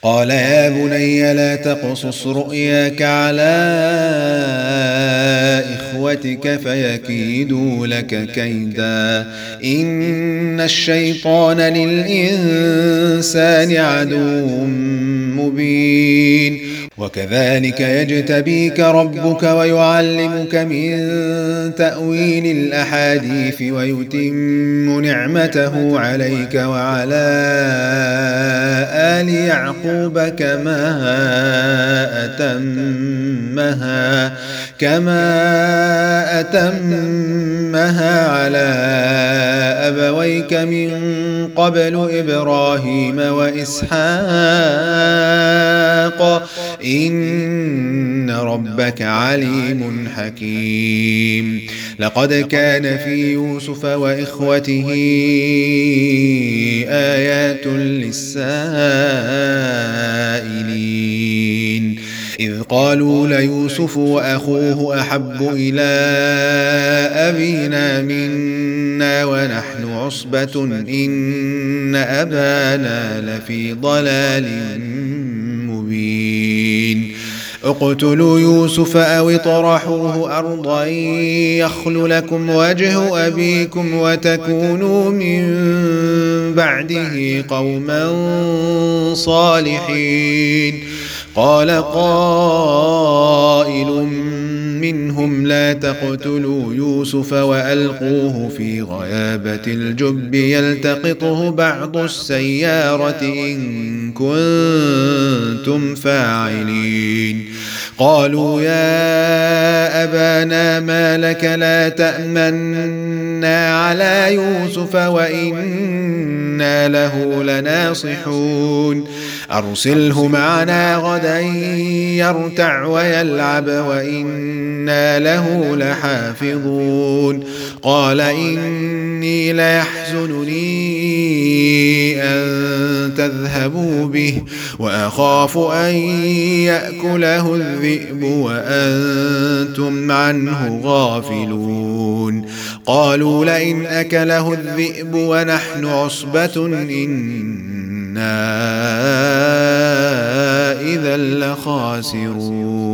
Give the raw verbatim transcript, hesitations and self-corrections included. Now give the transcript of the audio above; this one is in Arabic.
قال يا بني لا تقصص رؤياك على إخوتك فيكيدوا لك كيدا إن الشيطان للإنسان عدو مبين وكذلك يجتبيك ربك ويعلمك من تأويل الأحاديث ويتم نعمته عليك وعلى آل يعقوب كما أتمها كما أتمها على أبويك من قبل إبراهيم وإسحاق إن ربك عليم حكيم لقد كان في يوسف وإخوته آيات للسائلين إذ قالوا ليوسف وأخوه أحب إلى أبينا منا ونحن عصبة إن أبانا لفي ضلال مبين اقتلوا يوسف أو اطرحوه أرضا يخل لكم وجه أبيكم وتكونوا من بعده قوما صالحين قال قائل منهم لا تقتلوا يوسف وألقوه في غيابة الجب يلتقطه بعض السيارة إن كنتم فاعلين قالوا يا أبانا ما لك لا تأمنا على يوسف وإنا له لناصحون أرسله معنا غدا يرتع ويلعب وإنا له لحافظون قال إني ليحزنني أن تذهبوا به وأخاف أن يأكله الذئب وأنتم عنه غافلون قالوا لئن أكله الذئب ونحن عصبة إنا إذا لخاسرون